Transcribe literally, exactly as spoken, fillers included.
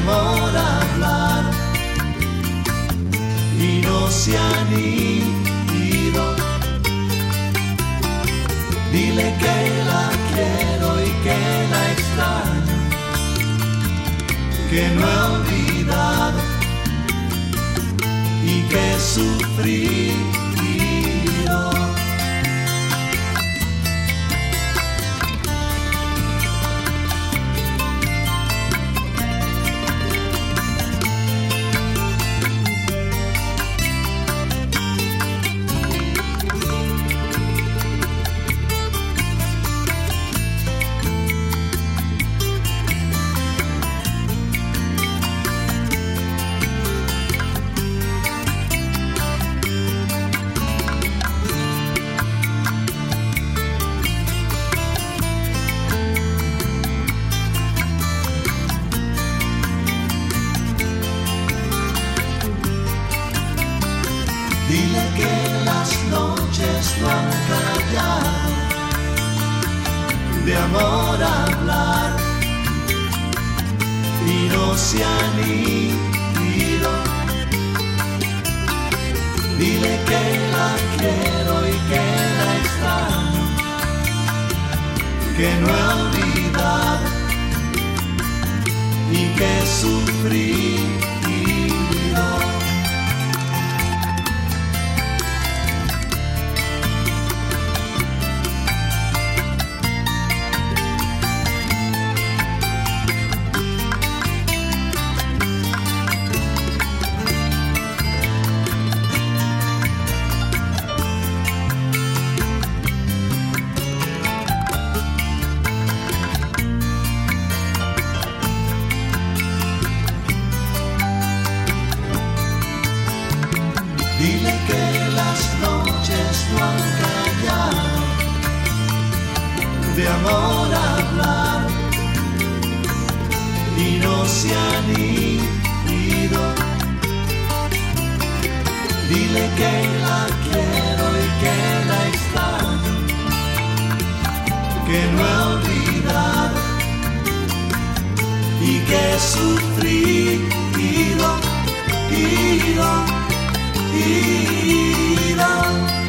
amor hablar y no se han ido. Dile que la quiero y que la extraño, que no he olvidado y que he sufrido. Dile que las noches no han callado, de amor hablar y no se han ido. Dile que la quiero y que la extraño, que no he olvidado y que he sufrido. Dile que las noches no han callado, de amor hablar y no se han ido. Dile que la quiero y que la extraño, que no he olvidado y que he sufrido, ido, ido.